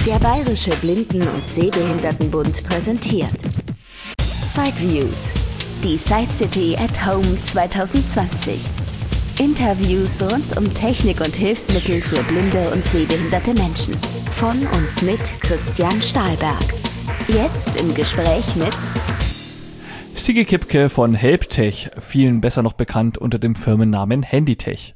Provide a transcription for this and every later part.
Der Bayerische Blinden- und Sehbehindertenbund präsentiert Sideviews, die Side City at Home 2020. Interviews rund um Technik und Hilfsmittel für blinde und sehbehinderte Menschen. Von und mit Christian Stahlberg. Jetzt im Gespräch mit Sigi Kipke von Helptech, vielen besser noch bekannt unter dem Firmennamen Handytech.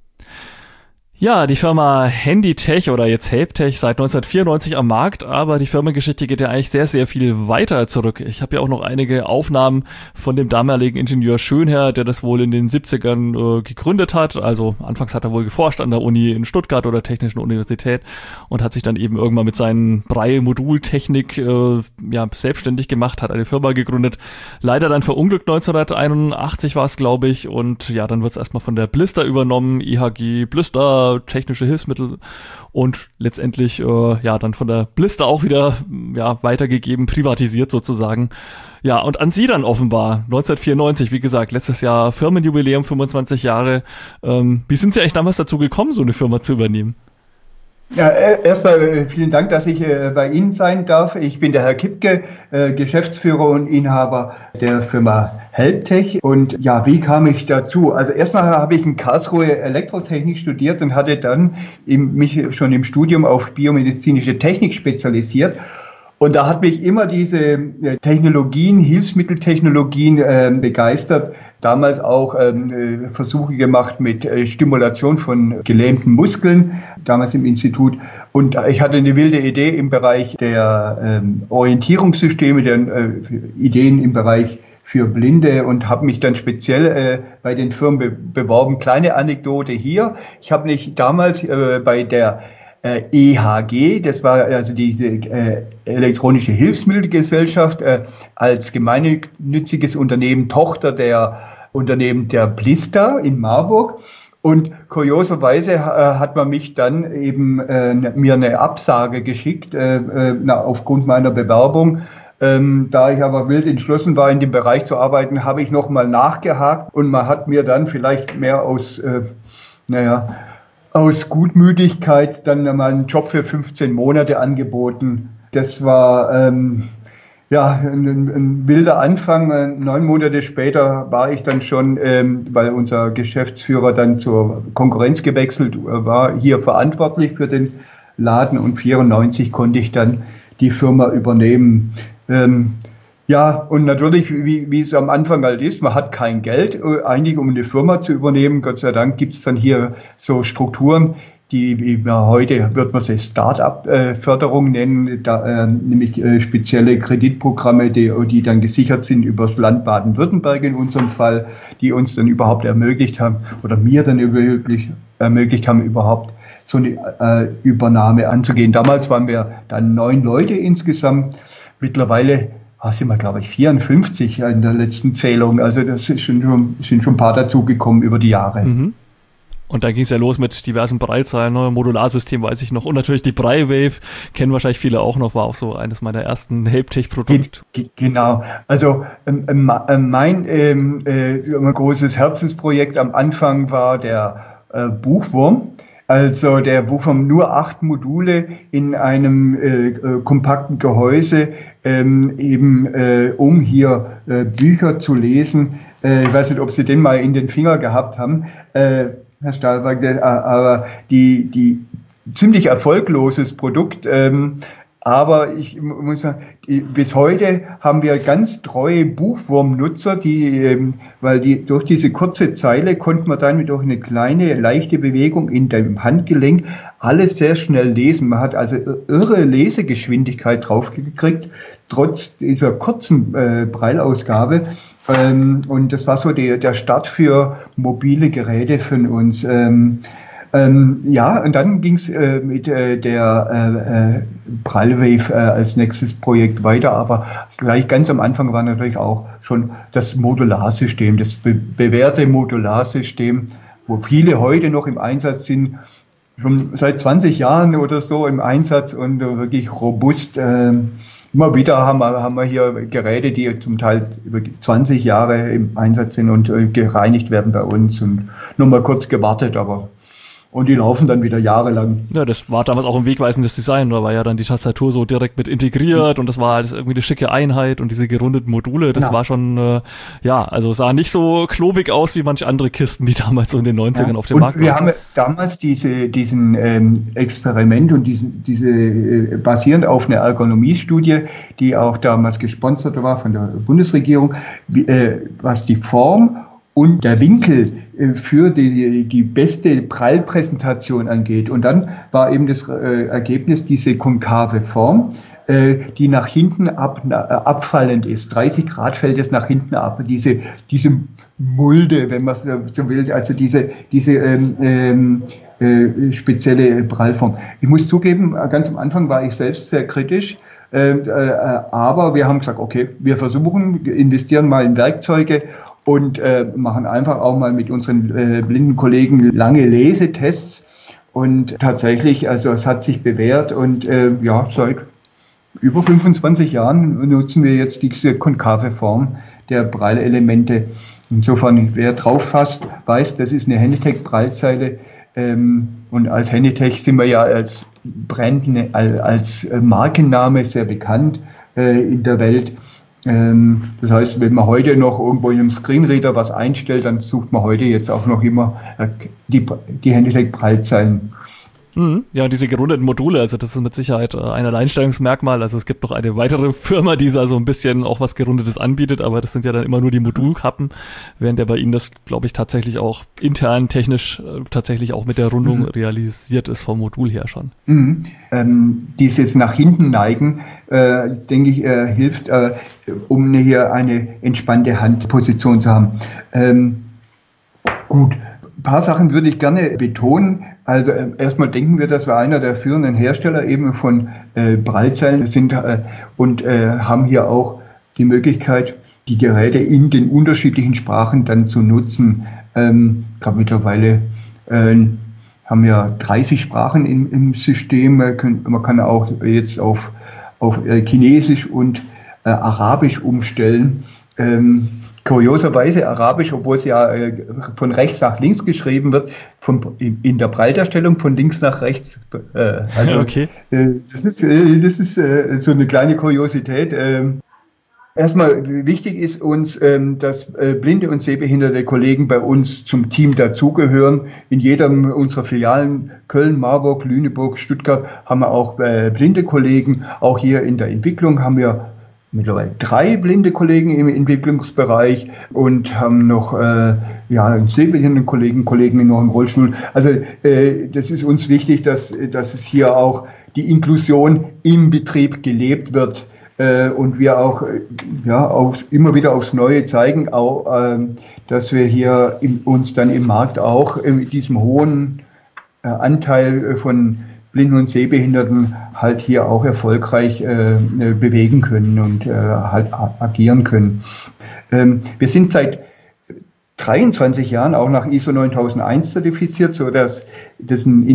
Ja, die Firma Handytech oder jetzt Helptech seit 1994 am Markt, aber die Firmengeschichte geht ja eigentlich sehr, sehr viel weiter zurück. Ich habe ja auch noch einige Aufnahmen von dem damaligen Ingenieur Schönherr, der das wohl in den 70ern gegründet hat. Also anfangs hat er wohl geforscht an der Uni in Stuttgart oder Technischen Universität und hat sich dann eben irgendwann mit seinen Braille-Modultechnik selbstständig gemacht, hat eine Firma gegründet. Leider dann verunglückt 1981 war es, glaube ich, und ja, dann wird es erstmal von der Blister übernommen, IHG Blister, technische Hilfsmittel und letztendlich dann von der Blister auch wieder weitergegeben, privatisiert sozusagen. Ja, und an Sie dann offenbar, 1994, wie gesagt, letztes Jahr Firmenjubiläum, 25 Jahre. Wie sind Sie eigentlich damals dazu gekommen, so eine Firma zu übernehmen? Ja, erstmal vielen Dank, dass ich bei Ihnen sein darf. Ich bin der Herr Kipke, Geschäftsführer und Inhaber der Firma Helptech. Und ja, wie kam ich dazu? Also erstmal habe ich in Karlsruhe Elektrotechnik studiert und hatte dann mich schon im Studium auf biomedizinische Technik spezialisiert. Und da hat mich immer diese Technologien, Hilfsmitteltechnologien begeistert. Damals auch Versuche gemacht mit Stimulation von gelähmten Muskeln, damals im Institut. Und ich hatte eine wilde Idee im Bereich der Orientierungssysteme, der Ideen im Bereich für Blinde und habe mich dann speziell bei den Firmen beworben. Kleine Anekdote hier. Ich habe mich damals bei der EHG, das war also diese elektronische Hilfsmittelgesellschaft, als gemeinnütziges Unternehmen, Tochter der Unternehmen der Blister in Marburg. Und kurioserweise hat man mich dann eben mir eine Absage geschickt aufgrund meiner Bewerbung. Da ich aber wild entschlossen war, in dem Bereich zu arbeiten, habe ich nochmal nachgehakt und man hat mir dann vielleicht mehr aus Gutmütigkeit dann mal einen Job für 15 Monate angeboten. Das war ein wilder Anfang. 9 Monate später war ich dann schon, weil unser Geschäftsführer dann zur Konkurrenz gewechselt war, hier verantwortlich für den Laden und 1994 konnte ich dann die Firma übernehmen. Und natürlich, wie es am Anfang halt ist, man hat kein Geld, eigentlich um eine Firma zu übernehmen. Gott sei Dank gibt es dann hier so Strukturen, heute wird man sie Start-up-Förderung nennen, nämlich spezielle Kreditprogramme, die dann gesichert sind über das Land Baden-Württemberg in unserem Fall, die uns dann überhaupt ermöglicht haben, oder mir dann ermöglicht haben, überhaupt so eine Übernahme anzugehen. Damals waren wir dann 9 Leute insgesamt. Mittlerweile sind wir, glaube ich, 54 in der letzten Zählung. Also das sind schon ein paar dazugekommen über die Jahre. Mhm. Und da ging es ja los mit diversen Braillezahlen, Modularsystem weiß ich noch. Und natürlich die Braillewave, kennen wahrscheinlich viele auch noch, war auch so eines meiner ersten Helptech-Produkte. Genau. Also mein großes Herzensprojekt am Anfang war der Buchwurm. Also der Buchwurm, nur 8 Module in einem kompakten Gehäuse, um hier Bücher zu lesen. Ich weiß nicht, ob Sie den mal in den Finger gehabt haben, Herr Stahlberg, aber die ziemlich erfolgloses Produkt. Aber ich muss sagen, bis heute haben wir ganz treue Buchwurmnutzer, weil durch diese kurze Zeile konnte man dann durch eine kleine, leichte Bewegung in dem Handgelenk alles sehr schnell lesen. Man hat also irre Lesegeschwindigkeit draufgekriegt, trotz dieser kurzen Brailleausgabe. Und das war so der Start für mobile Geräte von uns. Und dann ging es mit der Braillewave als nächstes Projekt weiter, aber gleich ganz am Anfang war natürlich auch schon das Modularsystem, das bewährte Modularsystem, wo viele heute noch im Einsatz sind, schon seit 20 Jahren oder so im Einsatz und wirklich robust. Immer wieder haben wir hier Geräte, die zum Teil über 20 Jahre im Einsatz sind und gereinigt werden bei uns und nur mal kurz gewartet, aber und die laufen dann wieder jahrelang. Ja, das war damals auch ein wegweisendes Design, da war ja dann die Tastatur so direkt mit integriert und das war alles irgendwie eine schicke Einheit und diese gerundeten Module, das war schon, also sah nicht so klobig aus wie manche andere Kisten, die damals so in den 90ern auf dem Markt waren. Und wir haben damals diesen Experiment und diese basierend auf einer Ergonomiestudie, die auch damals gesponsert war von der Bundesregierung, was die Form und der Winkel für die beste Prallpräsentation angeht. Und dann war eben das Ergebnis diese konkave Form, die nach hinten abfallend ist. 30 Grad fällt es nach hinten ab. Diese Mulde, wenn man so will, also diese spezielle Prallform. Ich muss zugeben, ganz am Anfang war ich selbst sehr kritisch, aber wir haben gesagt, okay, wir versuchen, investieren mal in Werkzeuge und machen einfach auch mal mit unseren blinden Kollegen lange Lesetests. Und tatsächlich, also es hat sich bewährt und seit über 25 Jahren nutzen wir jetzt diese konkave Form der Prallelemente. Insofern, wer drauf fasst, weiß, das ist eine Handitech-Prallzeile. Und als Handitech sind wir ja als Brand, als Markenname sehr bekannt in der Welt. Das heißt, wenn man heute noch irgendwo in einem Screenreader was einstellt, dann sucht man heute jetzt auch noch immer die Handitech-Prallzeilen. Ja, und diese gerundeten Module, also das ist mit Sicherheit ein Alleinstellungsmerkmal. Also es gibt noch eine weitere Firma, die da so ein bisschen auch was Gerundetes anbietet, aber das sind ja dann immer nur die Modulkappen, während ja bei Ihnen das, glaube ich, tatsächlich auch intern technisch tatsächlich auch mit der Rundung realisiert ist vom Modul her schon. Dieses nach hinten neigen, denke ich, hilft, um hier eine entspannte Handposition zu haben. Gut, ein paar Sachen würde ich gerne betonen. Also erstmal denken wir, dass wir einer der führenden Hersteller eben von Prallzeilen sind und haben hier auch die Möglichkeit, die Geräte in den unterschiedlichen Sprachen dann zu nutzen. Ich glaube mittlerweile haben wir 30 Sprachen im System. Man kann auch jetzt auf Chinesisch und Arabisch umstellen. Kurioserweise Arabisch, obwohl es ja von rechts nach links geschrieben wird, in der Pralldarstellung von links nach rechts. Okay. Das ist so eine kleine Kuriosität. Erstmal wichtig ist uns, dass blinde und sehbehinderte Kollegen bei uns zum Team dazugehören. In jedem unserer Filialen Köln, Marburg, Lüneburg, Stuttgart haben wir auch blinde Kollegen. Auch hier in der Entwicklung haben wir mittlerweile 3 blinde Kollegen im Entwicklungsbereich und haben noch einen sehbehinderten Kollegen noch im Rollstuhl. Also das ist uns wichtig, dass es hier auch die Inklusion im Betrieb gelebt wird und wir auch immer wieder aufs Neue zeigen, auch, dass wir hier uns dann im Markt auch mit diesem hohen Anteil von Blinden und Sehbehinderten halt hier auch erfolgreich bewegen können und halt agieren können. Wir sind seit 23 Jahren auch nach ISO 9001 zertifiziert, so dass das ein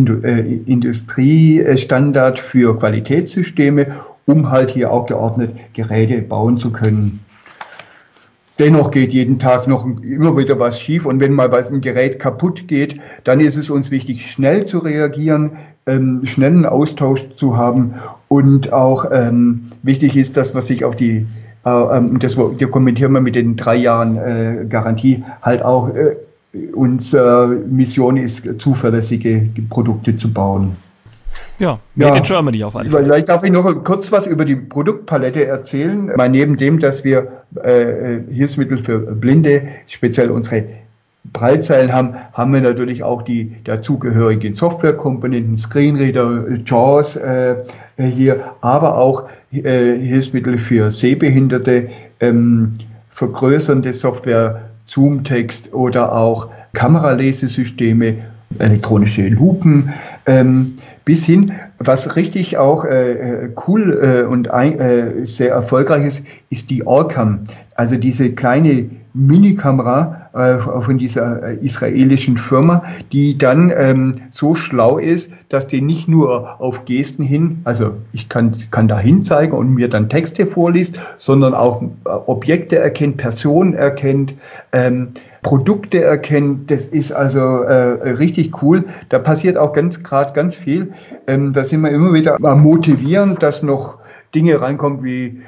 Industriestandard für Qualitätssysteme, um halt hier auch geordnet Geräte bauen zu können. Dennoch geht jeden Tag noch immer wieder was schief und wenn mal ein Gerät kaputt geht, dann ist es uns wichtig, schnell zu reagieren, schnellen Austausch zu haben und auch wichtig ist, dass man sich auf das kommentieren wir mit den 3 Jahren Garantie, halt auch unsere Mission ist, zuverlässige Produkte zu bauen. Ja, Made in Germany auf alle Fälle. Vielleicht darf ich noch kurz was über die Produktpalette erzählen. Neben dem, dass wir Hilfsmittel für Blinde, speziell unsere Prallzeilen haben wir natürlich auch die dazugehörigen Softwarekomponenten, Screenreader, JAWS hier, aber auch Hilfsmittel für Sehbehinderte, vergrößernde Software, Zoom-Text oder auch Kameralesesysteme, elektronische Lupen, bis hin, was richtig auch cool und sehr erfolgreich ist die Orcam, also diese kleine Minikamera, von dieser israelischen Firma, die dann so schlau ist, dass die nicht nur auf Gesten hin, also ich kann da hin zeigen und mir dann Texte vorliest, sondern auch Objekte erkennt, Personen erkennt, Produkte erkennt. Das ist also richtig cool. Da passiert auch gerade ganz viel. Da sind wir immer wieder am Motivieren, dass noch Dinge reinkommen wie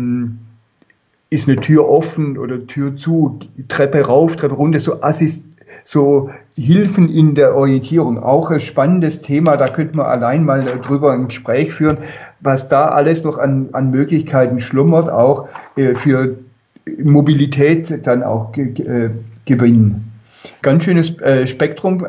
ist eine Tür offen oder Tür zu, Treppe rauf, Treppe runter, so Hilfen in der Orientierung. Auch ein spannendes Thema, da könnte man allein mal drüber ein Gespräch führen, was da alles noch an Möglichkeiten schlummert, auch für Mobilität dann auch gewinnen. Ganz schönes Spektrum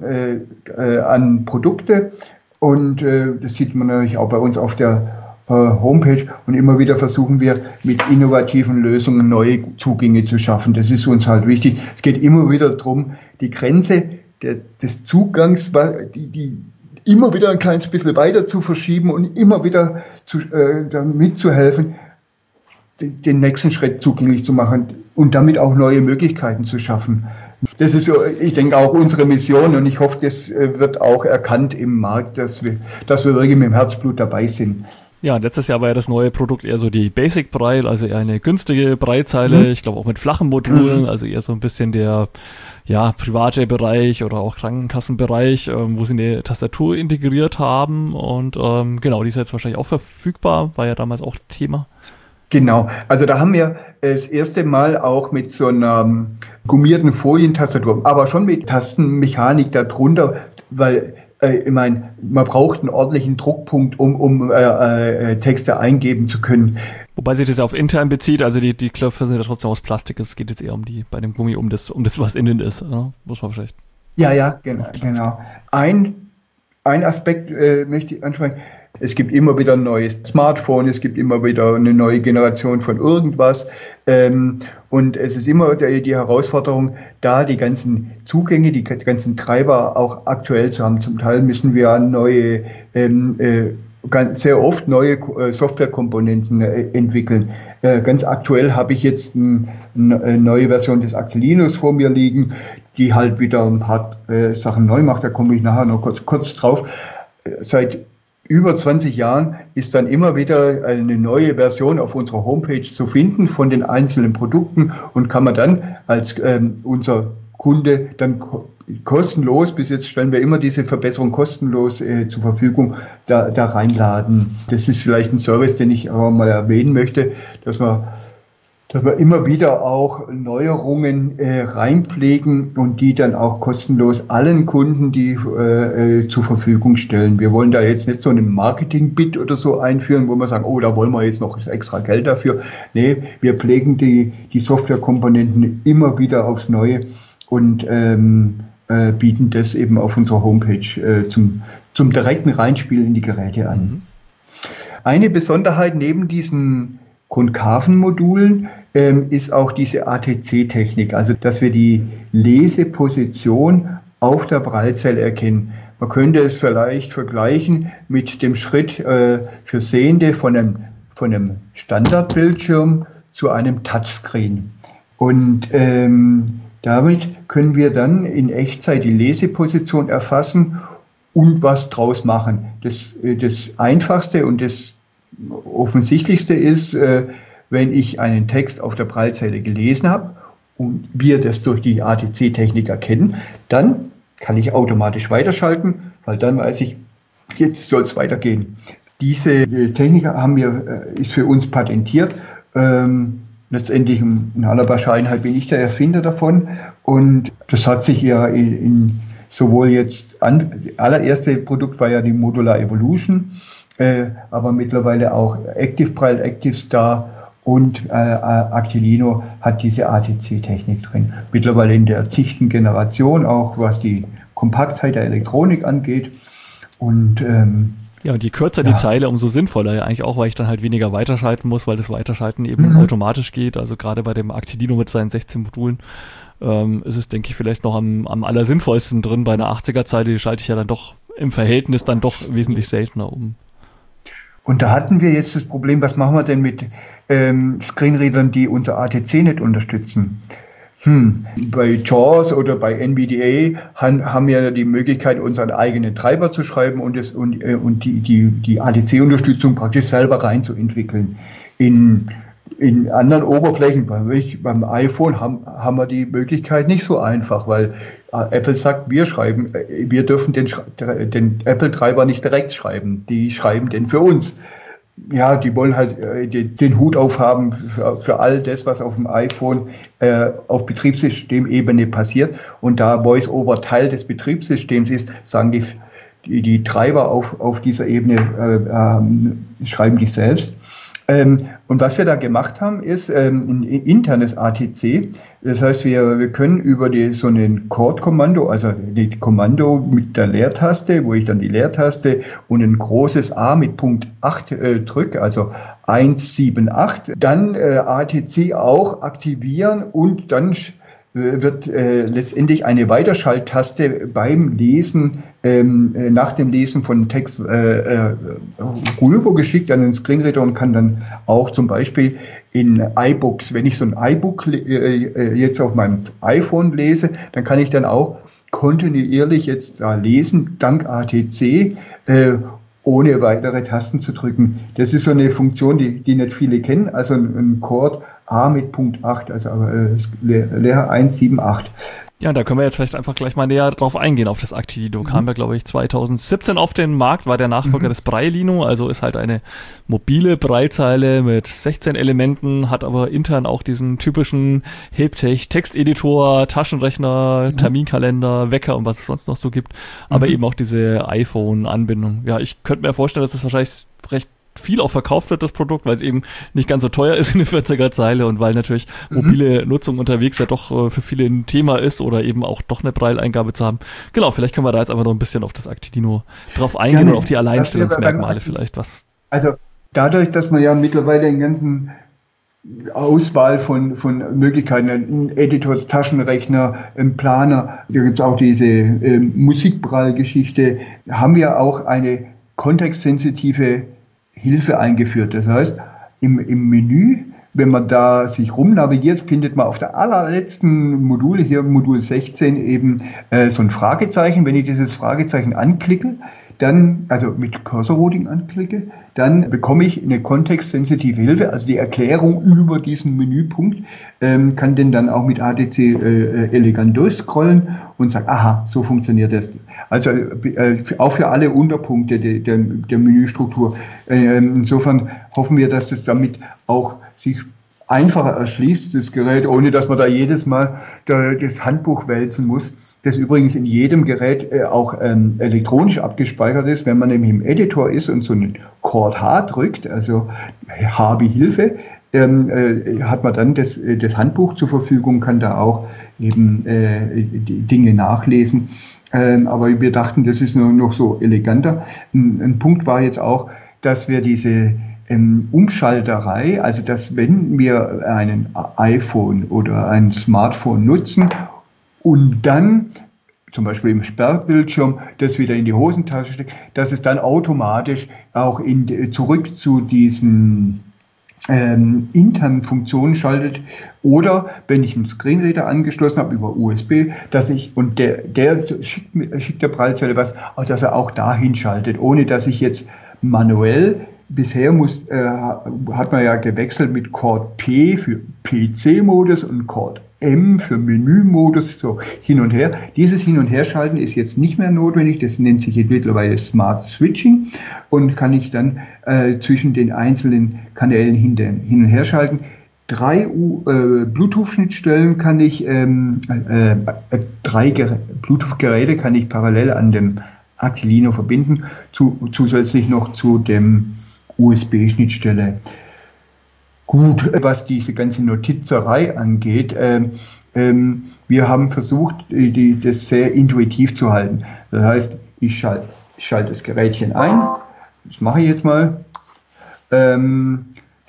an Produkte und das sieht man natürlich auch bei uns auf der Homepage und immer wieder versuchen wir mit innovativen Lösungen neue Zugänge zu schaffen. Das ist uns halt wichtig. Es geht immer wieder darum, die Grenze des Zugangs, die immer wieder ein kleines bisschen weiter zu verschieben und immer wieder mitzuhelfen, den nächsten Schritt zugänglich zu machen und damit auch neue Möglichkeiten zu schaffen. Das ist, ich denke, auch unsere Mission und ich hoffe, das wird auch erkannt im Markt, dass wir wirklich mit dem Herzblut dabei sind. Ja, letztes Jahr war ja das neue Produkt eher so die Basic-Breit, also eher eine günstige Breitzeile, ich glaube auch mit flachen Modulen, also eher so ein bisschen der private Bereich oder auch Krankenkassenbereich, wo sie eine Tastatur integriert haben und genau, die ist jetzt wahrscheinlich auch verfügbar, war ja damals auch Thema. Genau, also da haben wir das erste Mal auch mit so einer gummierten Folientastatur, aber schon mit Tastenmechanik darunter, weil ich meine, man braucht einen ordentlichen Druckpunkt, um Texte eingeben zu können. Wobei sich das ja auf intern bezieht, also die Knöpfe sind ja trotzdem aus Plastik, es geht jetzt eher bei dem Gummi um das, was innen ist, ne? Muss man vielleicht. Ja, genau. Ein Aspekt möchte ich ansprechen. Es gibt immer wieder ein neues Smartphone, es gibt immer wieder eine neue Generation von irgendwas. Und es ist immer die Herausforderung, da die ganzen Zugänge, die ganzen Treiber auch aktuell zu haben. Zum Teil müssen wir sehr oft neue Softwarekomponenten entwickeln. Ganz aktuell habe ich jetzt eine neue Version des Actelinos vor mir liegen, die halt wieder ein paar Sachen neu macht. Da komme ich nachher noch kurz drauf. Seit über 20 Jahren ist dann immer wieder eine neue Version auf unserer Homepage zu finden von den einzelnen Produkten und kann man dann als unser Kunde dann kostenlos, bis jetzt stellen wir immer diese Verbesserung kostenlos zur Verfügung, da reinladen. Das ist vielleicht ein Service, den ich auch mal erwähnen möchte, dass wir immer wieder auch Neuerungen reinpflegen und die dann auch kostenlos allen Kunden zur Verfügung stellen. Wir wollen da jetzt nicht so einen Marketing-Bit oder so einführen, wo wir sagen, oh, da wollen wir jetzt noch extra Geld dafür. Nee, wir pflegen die Softwarekomponenten immer wieder aufs Neue und bieten das eben auf unserer Homepage zum direkten Reinspielen in die Geräte an. Eine Besonderheit neben diesen konkaven Modulen ist auch diese ATC-Technik, also dass wir die Leseposition auf der Braillezeile erkennen. Man könnte es vielleicht vergleichen mit dem Schritt für Sehende von einem Standardbildschirm zu einem Touchscreen. Und damit können wir dann in Echtzeit die Leseposition erfassen und was draus machen. Das Einfachste und das Offensichtlichste ist, wenn ich einen Text auf der Braillezeile gelesen habe und wir das durch die ATC-Technik erkennen, dann kann ich automatisch weiterschalten, weil dann weiß ich, jetzt soll es weitergehen. Diese Technik ist für uns patentiert. Letztendlich in aller Bescheidenheit bin ich der Erfinder davon und das hat sich ja sowohl jetzt allererste Produkt war ja die Modular Evolution, aber mittlerweile auch Active Braille, Active Star und Actilino hat diese ATC-Technik drin. Mittlerweile in der 10. Generation, auch was die Kompaktheit der Elektronik angeht. Und und je kürzer die Zeile, umso sinnvoller ja eigentlich auch, weil ich dann halt weniger weiterschalten muss, weil das Weiterschalten eben automatisch geht. Also gerade bei dem Actilino mit seinen 16 Modulen ist es, denke ich, vielleicht noch am allersinnvollsten drin. Bei einer 80er-Zeile, die schalte ich ja dann doch im Verhältnis dann doch wesentlich seltener um. Und da hatten wir jetzt das Problem, was machen wir denn mit Screenreadern, die unser ATC nicht unterstützen? Bei JAWS oder bei NVDA haben wir die Möglichkeit, unseren eigenen Treiber zu schreiben und die ADC-Unterstützung praktisch selber reinzuentwickeln. In anderen Oberflächen, beim iPhone haben wir die Möglichkeit nicht so einfach, weil Apple sagt, wir dürfen den Apple-Treiber nicht direkt schreiben, die schreiben den für uns. Ja, die wollen halt den Hut aufhaben für all das, was auf dem iPhone auf Betriebssystemebene passiert. Und da VoiceOver Teil des Betriebssystems ist, sagen die Treiber auf dieser Ebene, schreiben die selbst. Und was wir da gemacht haben, ist ein internes ATC. Das heißt, wir können über so ein Chord-Kommando, also das Kommando mit der Leertaste, wo ich dann die Leertaste und ein großes A mit Punkt 8 drücke, also 178, dann ATC auch aktivieren und dann wird letztendlich eine Weiterschalttaste beim Lesen, nach dem Lesen von Text rübergeschickt an den Screenreader und kann dann auch zum Beispiel in iBooks, wenn ich so ein iBook jetzt auf meinem iPhone lese, dann kann ich dann auch kontinuierlich jetzt da lesen, dank ATC, ohne weitere Tasten zu drücken. Das ist so eine Funktion, die nicht viele kennen, also ein Chord A mit Punkt 8, also Leer 178. Ja, da können wir jetzt vielleicht einfach gleich mal näher drauf eingehen, auf das Actilino. Kam ja, glaube ich, 2017 auf den Markt, war der Nachfolger des Braillino, also ist halt eine mobile Braillezeile mit 16 Elementen, hat aber intern auch diesen typischen Helptech Texteditor, Taschenrechner, Terminkalender, Wecker und was es sonst noch so gibt, aber eben auch diese iPhone-Anbindung. Ja, ich könnte mir vorstellen, dass das wahrscheinlich recht viel auch verkauft wird, das Produkt, weil es eben nicht ganz so teuer ist wie eine 40er-Zeile und weil natürlich mobile Nutzung unterwegs ja doch für viele ein Thema ist oder eben auch doch eine Braille-Eingabe zu haben. Genau, vielleicht können wir da jetzt einfach noch ein bisschen auf das Actilino drauf eingehen und auf die Alleinstellungsmerkmale vielleicht was. Also dadurch, dass man ja mittlerweile den ganzen Auswahl von Möglichkeiten, ein Editor, Taschenrechner, ein Planer, da gibt es auch diese Musikbraille-Geschichte, haben wir auch eine kontextsensitive Hilfe eingeführt. Das heißt, im Menü, wenn man da sich rumnavigiert, findet man auf der allerletzten Modul, hier Modul 16, eben so ein Fragezeichen. Wenn ich dieses Fragezeichen anklicke, dann, also mit Cursor-Routing anklicke, dann bekomme ich eine kontextsensitive Hilfe, also die Erklärung über diesen Menüpunkt, kann den dann auch mit ADC elegant durchscrollen und sagt, aha, so funktioniert das. Also auch für alle Unterpunkte der Menüstruktur. Insofern hoffen wir, dass das damit auch sich einfacher erschließt, das Gerät, ohne dass man da jedes Mal das Handbuch wälzen muss. Das übrigens in jedem Gerät auch elektronisch abgespeichert ist. Wenn man nämlich im Editor ist und so einen Chord H drückt, also H wie Hilfe, hat man dann das Handbuch zur Verfügung, kann da auch eben die Dinge nachlesen. Aber wir dachten, das ist noch so eleganter. Ein Punkt war jetzt auch, dass wir diese Umschalterei, also dass wenn wir ein iPhone oder ein Smartphone nutzen und dann zum Beispiel im Sperrbildschirm das wieder in die Hosentasche steckt, dass es dann automatisch auch zurück zu diesen internen Funktionen schaltet, oder wenn ich einen Screenreader angeschlossen habe über USB, dass ich, und der schickt der Braillezelle was, dass er auch dahin schaltet, ohne dass ich jetzt manuell, bisher hat man ja gewechselt mit Chord P für PC-Modus und Chord M für Menü-Modus, so hin und her. Dieses Hin- und Herschalten ist jetzt nicht mehr notwendig, das nennt sich jetzt mittlerweile Smart Switching und kann ich dann zwischen den einzelnen Kanälen hin und her schalten. 3 Bluetooth-Schnittstellen kann ich, 3 Bluetooth-Geräte kann ich parallel an dem Actilino verbinden, zusätzlich noch zu dem USB-Schnittstelle. Gut, was diese ganze Notizerei angeht, wir haben versucht, das sehr intuitiv zu halten. Das heißt, ich schalte das Gerätchen ein, das mache ich jetzt mal, dann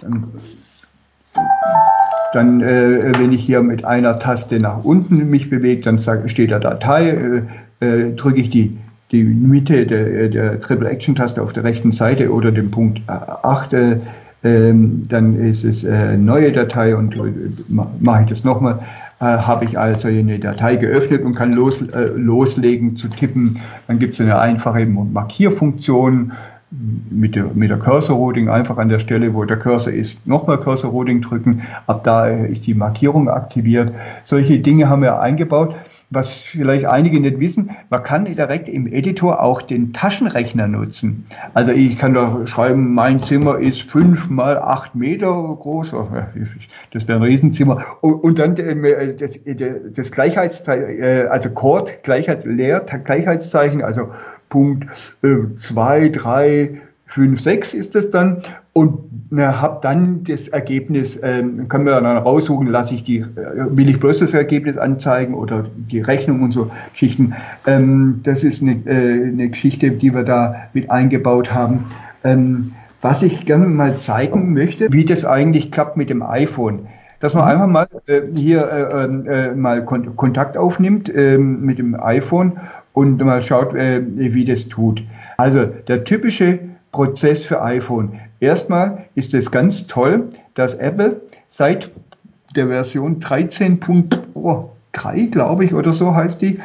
wenn ich hier mit einer Taste nach unten mich bewege, dann steht da Datei, drücke ich die Mitte der Triple Action Taste auf der rechten Seite oder den Punkt 8, dann ist es neue Datei und mache ich das nochmal. habe ich also eine Datei geöffnet und kann loslegen zu tippen. Dann gibt es eine einfache Markierfunktion mit der Cursor-Routing, einfach an der Stelle, wo der Cursor ist, nochmal Cursor-Routing drücken. Ab da ist die Markierung aktiviert. Solche Dinge haben wir eingebaut. Was vielleicht einige nicht wissen, man kann direkt im Editor auch den Taschenrechner nutzen. Also ich kann da schreiben, mein Zimmer ist 5 mal 8 Meter groß. Das wäre ein Riesenzimmer. Und dann das Gleichheitszeichen, also Chord, Gleichheitszeichen, also Punkt 2, 3, 5, 6 ist das dann. Und habe dann das Ergebnis, können wir dann raussuchen, will ich bloß das Ergebnis anzeigen oder die Rechnung und so Geschichten. Das ist eine Geschichte, die wir da mit eingebaut haben. Was ich gerne mal zeigen möchte, wie das eigentlich klappt mit dem iPhone. Dass man einfach mal mal Kontakt aufnimmt mit dem iPhone und mal schaut, wie das tut. Also der typische Prozess für iPhone. Erstmal ist es ganz toll, dass Apple seit der Version 13.3, glaube ich, oder so heißt die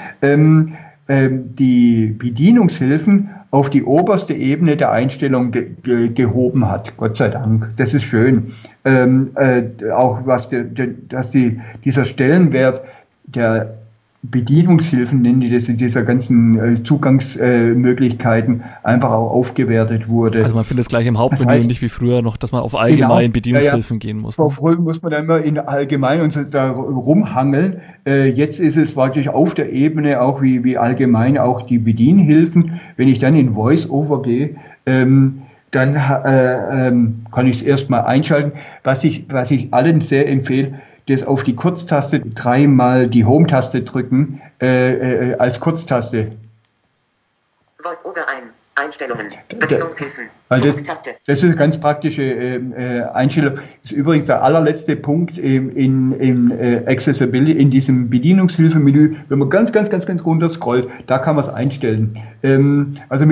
Bedienungshilfen auf die oberste Ebene der Einstellung gehoben hat. Gott sei Dank. Das ist schön. Auch dieser Stellenwert der Bedienungshilfen, nennen die das, in dieser ganzen Zugangsmöglichkeiten einfach auch aufgewertet wurde. Also man findet es gleich im Hauptmenü und nicht wie früher noch, dass man auf allgemein Bedienungshilfen gehen muss. Früher muss man dann immer in allgemein und so da rumhangeln. Jetzt ist es praktisch auf der Ebene auch wie allgemein auch die Bedienhilfen. Wenn ich dann in VoiceOver gehe, dann kann ich es erstmal einschalten. Was ich allen sehr empfehle, das auf die Kurztaste 3-mal die Home-Taste drücken, als Kurztaste. VoiceOver Einstellungen, Bedienungshilfen, also das ist eine ganz praktische Einstellung. Das ist übrigens der allerletzte Punkt in Accessibility, in diesem Bedienungshilfenmenü. Wenn man ganz runter scrollt, da kann man es einstellen. Also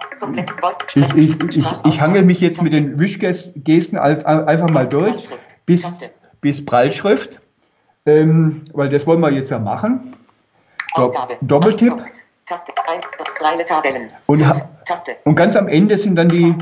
ich hangel mich jetzt mit den Wischgesten einfach mal durch, bis Prallschrift, weil das wollen wir jetzt ja machen. Doppeltipp. Taste, reine Tabellen. Und ganz am Ende sind dann die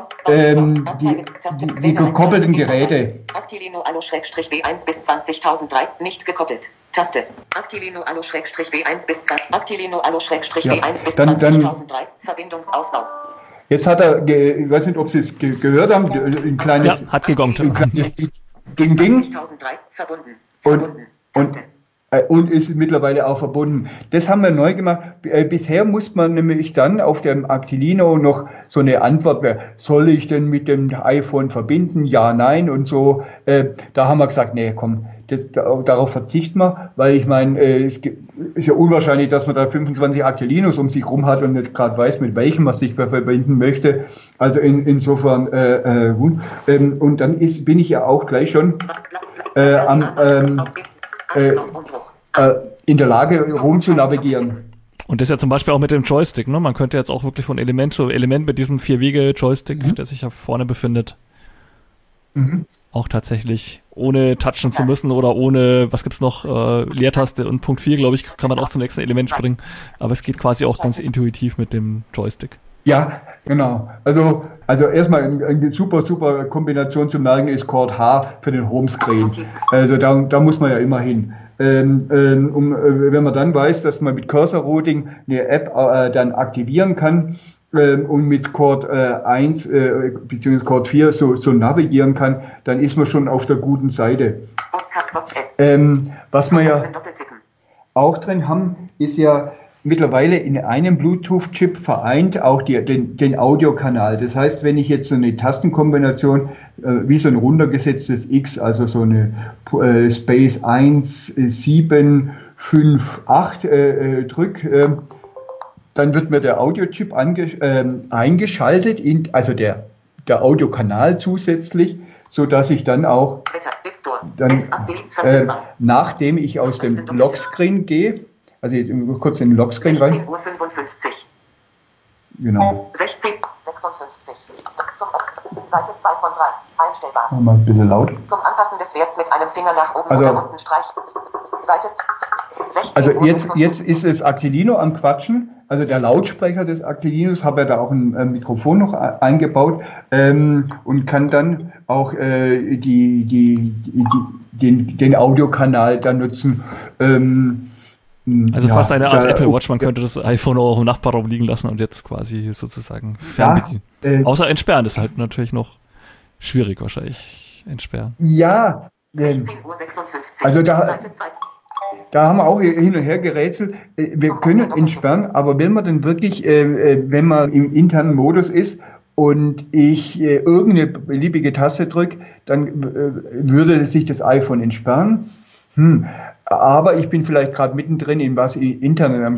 gekoppelten Geräte. Actilino Allo-W1 bis 20.003 nicht gekoppelt. Taste. Actilino Allo-W1 bis 20. Actilino Allo-W1 bis 20.003 Verbindungsaufbau. Jetzt hat er, ich weiß nicht, ob Sie es gehört haben, ein kleines... Ja, hat gegongt. Ding. 20.003 verbunden. Taste. Und ist mittlerweile auch verbunden. Das haben wir neu gemacht. Bisher muss man nämlich dann auf dem Actilino noch so eine Antwort, soll ich denn mit dem iPhone verbinden? Ja, nein und so. Da haben wir gesagt, nee, komm, darauf verzichten wir, weil ich meine, es ist ja unwahrscheinlich, dass man da 25 Actilinos um sich rum hat und nicht gerade weiß, mit welchem man sich verbinden möchte. Also insofern und dann bin ich ja auch gleich schon in der Lage, rum zu navigieren. Und das ja zum Beispiel auch mit dem Joystick, ne? Man könnte jetzt auch wirklich von Element zu Element mit diesem 4-Wege-Joystick, der sich ja vorne befindet, auch tatsächlich ohne touchen zu müssen oder ohne, was gibt's noch, Leertaste und Punkt 4, glaube ich, kann man auch zum nächsten Element springen. Aber es geht quasi auch ganz intuitiv mit dem Joystick. Ja, genau. Also erstmal eine super Kombination zu merken ist Chord H für den Homescreen. Also da muss man ja immer hin. Wenn man dann weiß, dass man mit Cursor Routing eine App dann aktivieren kann und mit Chord 1 bzw. Chord 4 so navigieren kann, dann ist man schon auf der guten Seite. Was wir ja auch drin haben, ist ja mittlerweile in einem Bluetooth-Chip vereint auch den Audiokanal. Das heißt, wenn ich jetzt so eine Tastenkombination wie so ein runtergesetztes X, also so eine Space 1, 7, 5, 8 drücke, dann wird mir der Audiochip eingeschaltet, also der Audiokanal zusätzlich, so dass ich dann auch nachdem ich aus dem Lockscreen gehe, also kurz in den Lockscreen rein. 16:55 Uhr. Genau. 16:56 Seite 2 von 3. Einstellbar. Mal ein bisschen laut. Zum Anpassen des Werts mit einem Finger nach oben also, oder unten streichen. Also jetzt ist es Actilino am Quatschen, also der Lautsprecher des Actilinos, habe ja da auch ein Mikrofon noch eingebaut und kann dann auch den Audiokanal da nutzen. Also fast eine Art Apple Watch, man könnte das iPhone auch im Nachbarraum liegen lassen und jetzt quasi sozusagen fernbedienen. Außer entsperren ist halt natürlich noch schwierig wahrscheinlich, entsperren. Ja, 16:56 also da haben wir auch hin und her gerätselt. Wir können entsperren, aber wenn man denn wirklich, wenn man im internen Modus ist und ich irgendeine beliebige Taste drücke, dann würde sich das iPhone entsperren. Aber ich bin vielleicht gerade mittendrin in was intern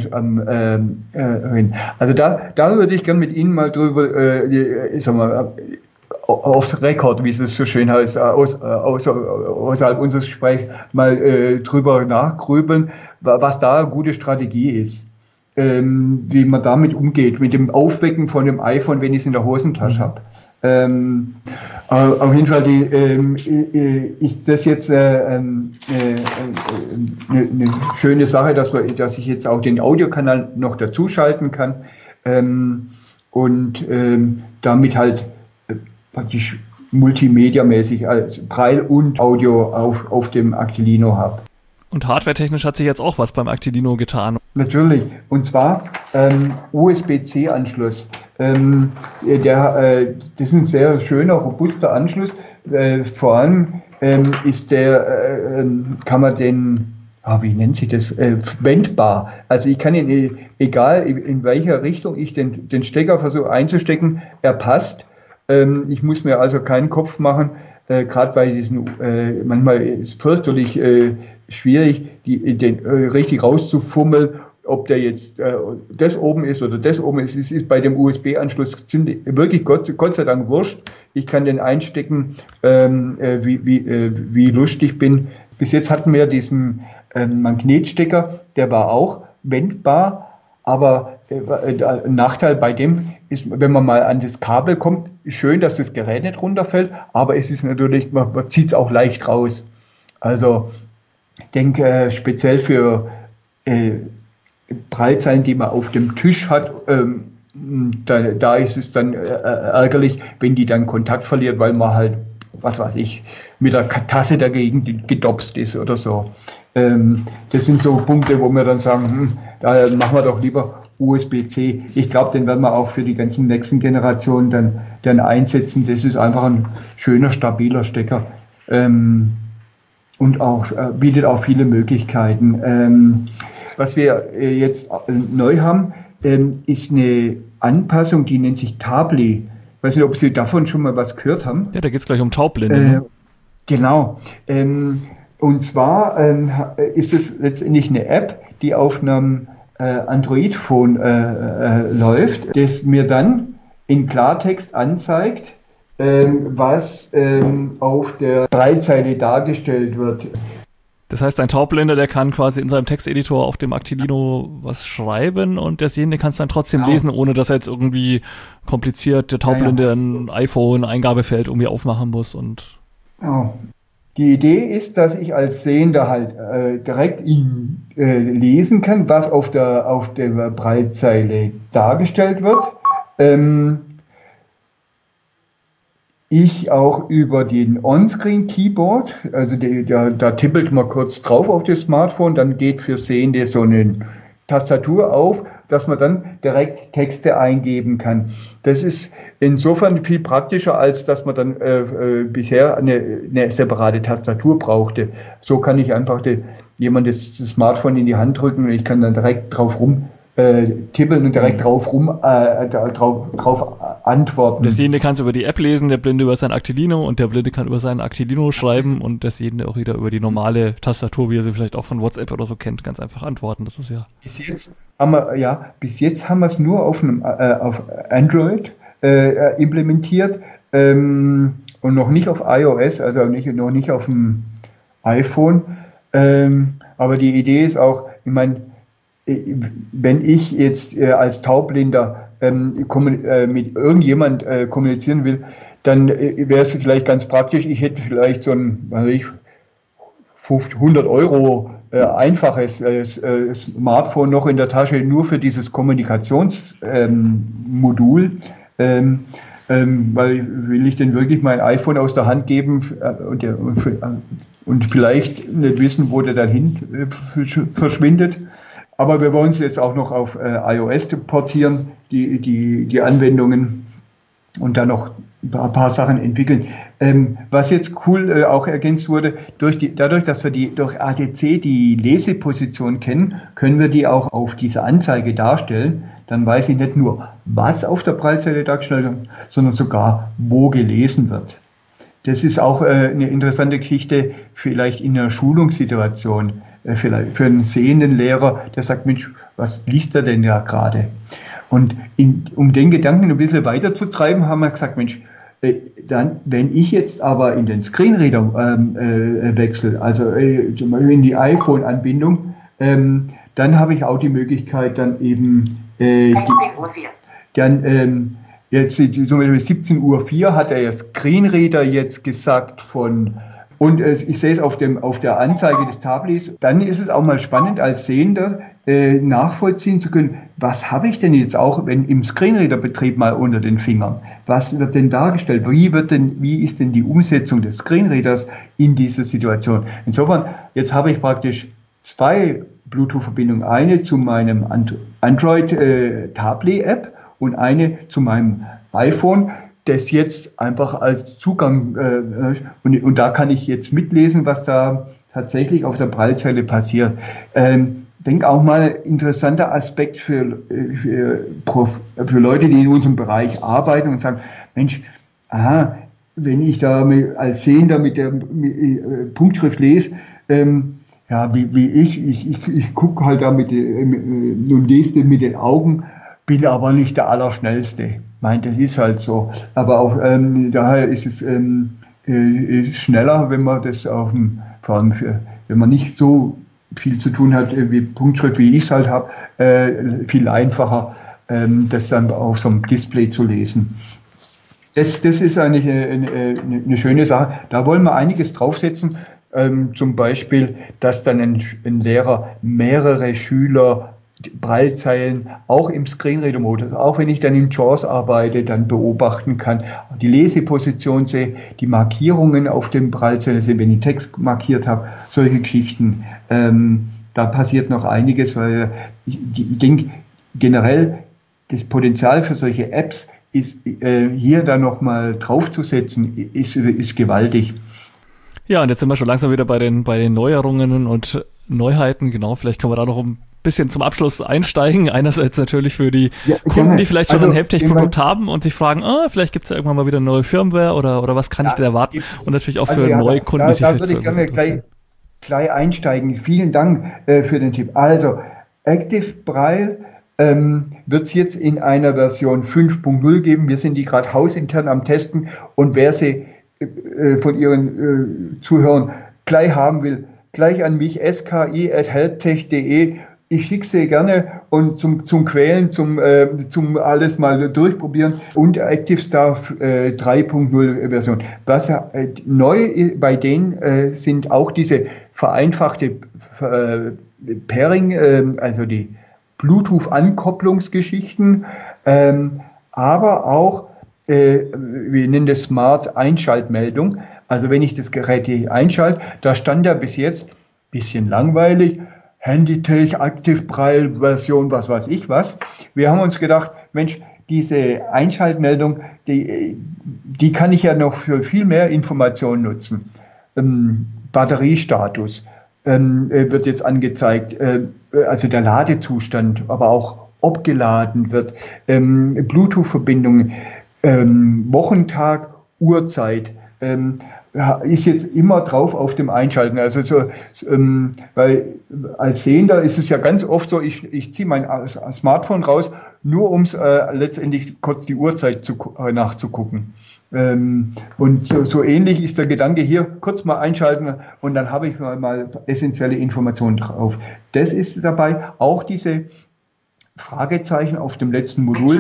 also da würde ich gerne mit Ihnen mal drüber, ich sag mal, off Record, wie es so schön heißt, außerhalb unseres Gesprächs mal drüber nachgrübeln, was da eine gute Strategie ist. Wie man damit umgeht, mit dem Aufwecken von dem iPhone, wenn ich es in der Hosentasche habe. Auf jeden Fall ist das jetzt eine schöne Sache, dass ich jetzt auch den Audiokanal noch dazuschalten kann und damit halt praktisch multimediamäßig als Braille und Audio auf dem Actilino habe. Und hardwaretechnisch hat sich jetzt auch was beim Actilino getan. Natürlich, und zwar USB-C-Anschluss. Das ist ein sehr schöner, robuster Anschluss. Vor allem ist kann man den, wie nennt sich das, wendbar. Also ich kann ihn, egal in welcher Richtung ich den Stecker versuche einzustecken, er passt. Ich muss mir also keinen Kopf machen, gerade bei diesen, manchmal ist es fürchterlich schwierig, den richtig rauszufummeln, ob der jetzt das oben ist oder das oben ist. Es ist bei dem USB-Anschluss wirklich Gott sei Dank wurscht. Ich kann den einstecken, wie lustig ich bin. Bis jetzt hatten wir diesen Magnetstecker, der war auch wendbar, aber ein Nachteil bei dem ist, wenn man mal an das Kabel kommt, schön, dass das Gerät nicht runterfällt, aber es ist natürlich, man zieht es auch leicht raus. Also ich denke, speziell für Breitzeilen, die man auf dem Tisch hat, da ist es dann ärgerlich, wenn die dann Kontakt verliert, weil man halt, was weiß ich, mit der Tasse dagegen gedopst ist oder so. Das sind so Punkte, wo wir dann sagen, da machen wir doch lieber USB-C. Ich glaube, den werden wir auch für die ganzen nächsten Generationen dann einsetzen. Das ist einfach ein schöner, stabiler Stecker und auch bietet auch viele Möglichkeiten. Was wir jetzt neu haben, ist eine Anpassung, die nennt sich Tabli. Ich weiß nicht, ob Sie davon schon mal was gehört haben. Ja, da geht es gleich um Taubblinde. Genau. Und zwar ist es letztendlich eine App, die auf einem Android-Phone läuft, das mir dann in Klartext anzeigt, was auf der Breitzeile dargestellt wird. Das heißt, ein Taubblinder, der kann quasi in seinem Texteditor auf dem Actilino was schreiben und der Sehende kann es dann trotzdem lesen, ohne dass er jetzt irgendwie kompliziert der Taubblinde ein iPhone-Eingabefeld irgendwie aufmachen muss. Die Idee ist, dass ich als Sehender halt direkt lesen kann, was auf der Breitzeile dargestellt wird. Ich auch über den On-Screen-Keyboard, also da tippelt man kurz drauf auf das Smartphone, dann geht für Sehende so eine Tastatur auf, dass man dann direkt Texte eingeben kann. Das ist insofern viel praktischer, als dass man dann bisher eine separate Tastatur brauchte. So kann ich einfach jemand das Smartphone in die Hand drücken und ich kann dann direkt drauf tippeln und direkt drauf antworten. Der Sehende kann es über die App lesen, der Blinde über sein Actilino und der Blinde kann über sein Actilino schreiben und der Sehende auch wieder über die normale Tastatur, wie er sie vielleicht auch von WhatsApp oder so kennt, ganz einfach antworten. Das ist ja. Bis jetzt haben wir es nur auf Android implementiert und noch nicht auf iOS, also noch nicht auf dem iPhone. Aber die Idee ist auch, ich meine, wenn ich jetzt als Taubblinder mit irgendjemand kommunizieren will, dann wäre es vielleicht ganz praktisch, ich hätte vielleicht so ein 100 € einfaches Smartphone noch in der Tasche, nur für dieses Kommunikationsmodul. Weil will ich denn wirklich mein iPhone aus der Hand geben und vielleicht nicht wissen, wo der dahin verschwindet. Aber wir wollen es jetzt auch noch auf iOS portieren, die Anwendungen, und dann noch ein paar Sachen entwickeln. Was jetzt cool auch ergänzt wurde, dadurch, dass wir durch ADC die Leseposition kennen, können wir die auch auf dieser Anzeige darstellen. Dann weiß ich nicht nur, was auf der Prallzeile dargestellt wird, sondern sogar, wo gelesen wird. Das ist auch eine interessante Geschichte, vielleicht in einer Schulungssituation, vielleicht für einen sehenden Lehrer, der sagt, Mensch, was liest er denn da gerade? Und um den Gedanken ein bisschen weiterzutreiben, haben wir gesagt, Mensch, dann, wenn ich jetzt aber in den Screenreader wechsle, also zum Beispiel in die iPhone-Anbindung, dann habe ich auch die Möglichkeit, dann eben jetzt zum Beispiel 17:04 Uhr hat der Screenreader jetzt gesagt und ich sehe es auf der Anzeige des Tablets, dann ist es auch mal spannend als Sehender nachvollziehen zu können, was habe ich denn jetzt auch, wenn im Screenreader-Betrieb mal unter den Fingern, was wird denn dargestellt, wie ist denn die Umsetzung des Screenreaders in dieser Situation. Insofern, jetzt habe ich praktisch 2 Bluetooth-Verbindungen, eine zu meinem Android-Tablet-App und eine zu meinem iPhone, das jetzt einfach als Zugang, und da kann ich jetzt mitlesen, was da tatsächlich auf der Prallzeile passiert. Denke auch mal, interessanter Aspekt für Leute, die in unserem Bereich arbeiten und sagen, Mensch, wenn ich da als Sehender mit der Punktschrift lese, ich gucke halt da und lese mit den Augen, bin aber nicht der Allerschnellste. Ich meine, das ist halt so. Aber auch daher ist es schneller, wenn man das vor allem wenn man nicht so viel zu tun hat wie Punktschrift, wie ich es halt habe, viel einfacher, das dann auf so einem Display zu lesen. Das ist eigentlich eine schöne Sache. Da wollen wir einiges draufsetzen. Zum Beispiel, dass dann ein Lehrer mehrere Schüler Prallzeilen auch im Screenreader-Modus, auch wenn ich dann in JAWS arbeite, dann beobachten kann, die Leseposition sehe, die Markierungen auf dem Prallzeilen sehe, wenn ich Text markiert habe, solche Geschichten. Da passiert noch einiges, weil ich denke, generell das Potenzial für solche Apps ist hier dann nochmal draufzusetzen, ist gewaltig. Ja, und jetzt sind wir schon langsam wieder bei den Neuerungen und Neuheiten. Genau, vielleicht können wir da noch ein bisschen zum Abschluss einsteigen. Einerseits natürlich für die Kunden, die vielleicht schon ein Helptech-Produkt haben und sich fragen, vielleicht gibt es ja irgendwann mal wieder eine neue Firmware oder was kann ich denn erwarten? Und natürlich auch für neue Kunden, die sich da würde ich gerne gleich einsteigen. Vielen Dank für den Tipp. Also, Active Braille wird es jetzt in einer Version 5.0 geben. Wir sind die gerade hausintern am Testen und wer sie von Ihren Zuhörern gleich haben will, gleich an mich, ski@helptech.de. Ich schicke sie gerne und zum Quälen, zum alles mal durchprobieren und ActiveStar 3.0 Version. Was neu bei denen sind auch diese vereinfachte Pairing, also die Bluetooth-Ankopplungsgeschichten, aber auch wir nennen das Smart Einschaltmeldung. Also wenn ich das Gerät einschalte, da stand ja bis jetzt, bisschen langweilig, Handytech, Active Braille Version, was weiß ich was. Wir haben uns gedacht, Mensch, diese Einschaltmeldung, die kann ich ja noch für viel mehr Informationen nutzen. Batteriestatus wird jetzt angezeigt, also der Ladezustand, aber auch ob geladen wird, Bluetooth-Verbindungen, Wochentag, Uhrzeit, ist jetzt immer drauf auf dem Einschalten. Also weil als Sehender ist es ja ganz oft so, ich ziehe mein Smartphone raus, nur um letztendlich kurz die Uhrzeit nachzugucken. Und so ähnlich ist der Gedanke hier, kurz mal einschalten und dann habe ich mal essentielle Informationen drauf. Das ist dabei auch diese Fragezeichen auf dem letzten Modul.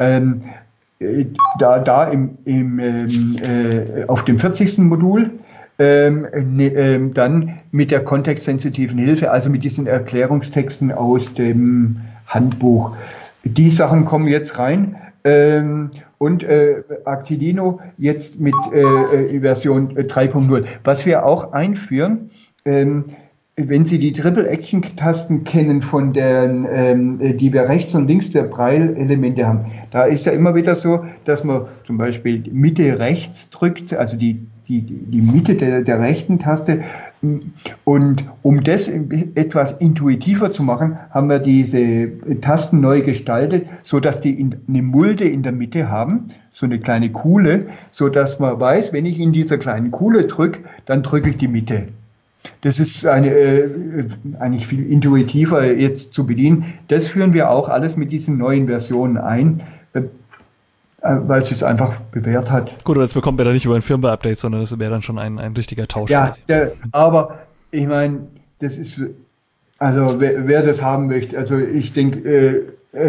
Auf dem 40. Modul dann mit der kontextsensitiven Hilfe, also mit diesen Erklärungstexten aus dem Handbuch. Die Sachen kommen jetzt rein. Und Actilino jetzt mit Version 3.0. Was wir auch einführen, wenn Sie die Triple-Action-Tasten kennen, von die wir rechts und links der Braille-Elemente haben, da ist ja immer wieder so, dass man zum Beispiel Mitte rechts drückt, also die Mitte der rechten Taste. Und um das etwas intuitiver zu machen, haben wir diese Tasten neu gestaltet, so dass die eine Mulde in der Mitte haben, so eine kleine Kuhle, so dass man weiß, wenn ich in dieser kleinen Kuhle drücke, dann drücke ich die Mitte. Das ist eigentlich viel intuitiver jetzt zu bedienen. Das führen wir auch alles mit diesen neuen Versionen ein, weil es einfach bewährt hat. Gut, aber das bekommt man dann nicht über ein Firmware-Update, sondern das wäre dann schon ein richtiger Tausch. Ja, aber ich meine, das ist, also wer das haben möchte, also ich denke,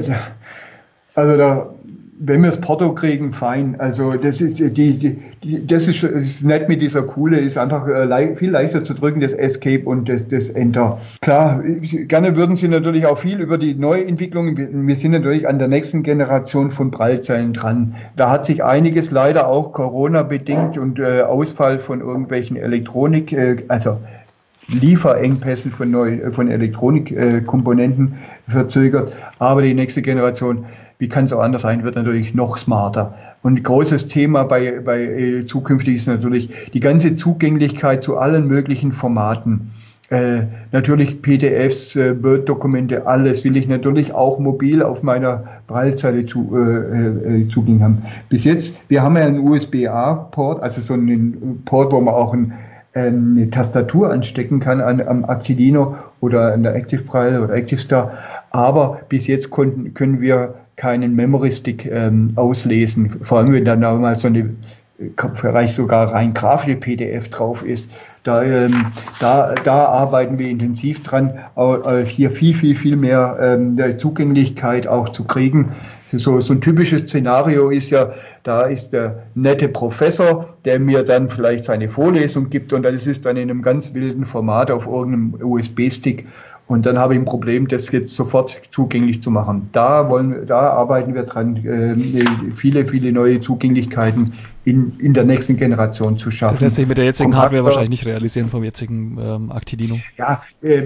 wenn wir das Porto kriegen, fein. Also das ist das ist nett mit dieser Kuhle, ist einfach viel leichter zu drücken, das Escape und das Enter. Klar, gerne würden Sie natürlich auch viel über die Neuentwicklungen. Wir sind natürlich an der nächsten Generation von Braillezellen dran. Da hat sich einiges leider auch Corona-bedingt und Ausfall von irgendwelchen Elektronik, also Lieferengpässen von Elektronikkomponenten verzögert. Aber die nächste Generation, wie kann es auch anders sein, wird natürlich noch smarter. Und ein großes Thema bei zukünftig ist natürlich die ganze Zugänglichkeit zu allen möglichen Formaten. Natürlich PDFs, Word-Dokumente, alles will ich natürlich auch mobil auf meiner Braillezeile Zugang haben. Bis jetzt, wir haben ja einen USB-A-Port, also so einen Port, wo man auch eine Tastatur anstecken kann am Actilino oder an der Active Braille oder ActiveStar. Aber bis jetzt können wir keinen Memory Stick auslesen. Vor allem, wenn dann auch mal so eine, vielleicht sogar rein grafische PDF drauf ist. Da arbeiten wir intensiv dran, hier viel mehr Zugänglichkeit auch zu kriegen. So ein typisches Szenario ist ja, da ist der nette Professor, der mir dann vielleicht seine Vorlesung gibt und das ist dann in einem ganz wilden Format auf irgendeinem USB-Stick. Und dann habe ich ein Problem, das jetzt sofort zugänglich zu machen. Da arbeiten wir dran, viele neue Zugänglichkeiten in der nächsten Generation zu schaffen. Das lässt sich mit der jetzigen Hardware wahrscheinlich nicht realisieren vom jetzigen Actilino. Ja,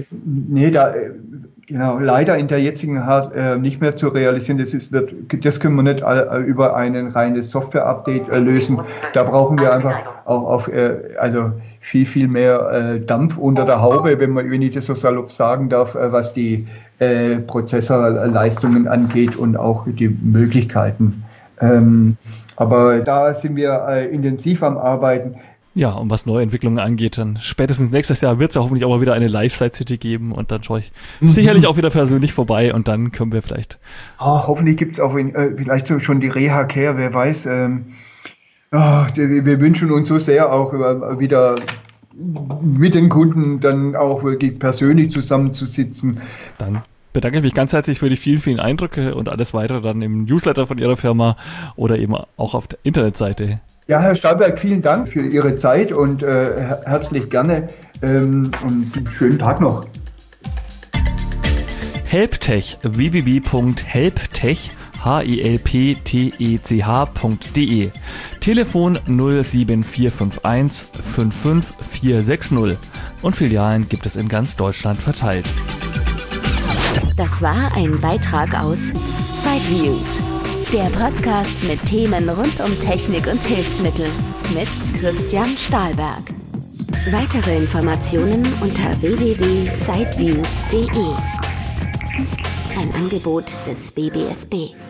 genau, leider in der jetzigen Hardware nicht mehr zu realisieren. Das können wir nicht über ein reines Software-Update lösen. Da brauchen wir einfach auch viel mehr Dampf unter der Haube, wenn ich das so salopp sagen darf, was die Prozessorleistungen angeht und auch die Möglichkeiten. Aber da sind wir intensiv am Arbeiten. Ja, und was Neuentwicklungen angeht, dann spätestens nächstes Jahr wird es ja hoffentlich auch mal wieder eine Live-Site-City geben und dann schaue ich sicherlich auch wieder persönlich vorbei und dann können wir vielleicht... hoffentlich gibt es auch vielleicht so schon die Reha-Care, wer weiß. Wir wünschen uns so sehr auch wieder mit den Kunden dann auch wirklich persönlich zusammenzusitzen. Dann bedanke ich mich ganz herzlich für die vielen Eindrücke und alles weitere dann im Newsletter von Ihrer Firma oder eben auch auf der Internetseite. Ja, Herr Stahlberg, vielen Dank für Ihre Zeit und herzlich gerne und einen schönen Tag noch. Helptech, www.helptech, helptech.de, Telefon 07451 55460 und Filialen gibt es in ganz Deutschland verteilt. Das war ein Beitrag aus Sideviews, der Podcast mit Themen rund um Technik und Hilfsmittel mit Christian Stahlberg. Weitere Informationen unter www.sideviews.de. Ein Angebot des BBSB.